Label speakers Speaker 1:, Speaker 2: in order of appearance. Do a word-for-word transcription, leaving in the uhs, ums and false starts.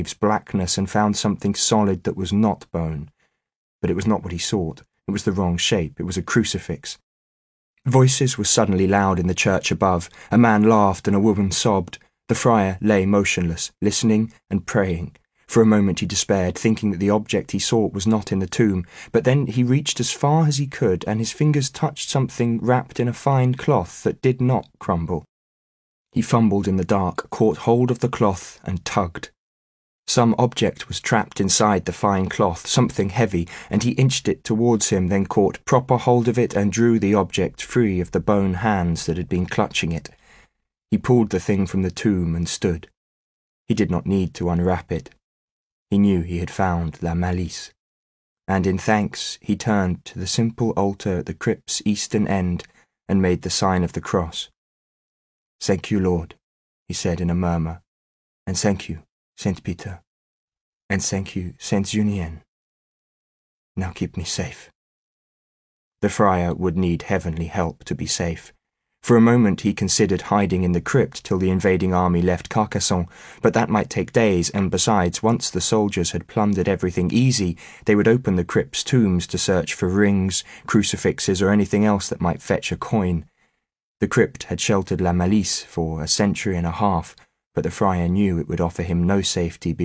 Speaker 1: blackness and found something solid that was not bone. But it was not what he sought. It was the wrong shape. It was a crucifix. Voices were suddenly loud in the church above. A man laughed and a woman sobbed. The friar lay motionless, listening and praying. For a moment he despaired, thinking that the object he sought was not in the tomb, but then he reached as far as he could, and his fingers touched something wrapped in a fine cloth that did not crumble. He fumbled in the dark, caught hold of the cloth, and tugged. Some object was trapped inside the fine cloth, something heavy, and he inched it towards him, then caught proper hold of it and drew the object free of the bone hands that had been clutching it. He pulled the thing from the tomb and stood. He did not need to unwrap it. He knew he had found La Malice. And in thanks he turned to the simple altar at the crypt's eastern end and made the sign of the cross. "Thank you, Lord," he said in a murmur, "and thank you, Saint Peter, and thank you, Saint Junien. Now keep me safe." The friar would need heavenly help to be safe. For a moment he considered hiding in the crypt till the invading army left Carcassonne, but that might take days, and besides, once the soldiers had plundered everything easy, they would open the crypt's tombs to search for rings, crucifixes, or anything else that might fetch a coin. The crypt had sheltered La Malice for a century and a half, but the friar knew it would offer him no safety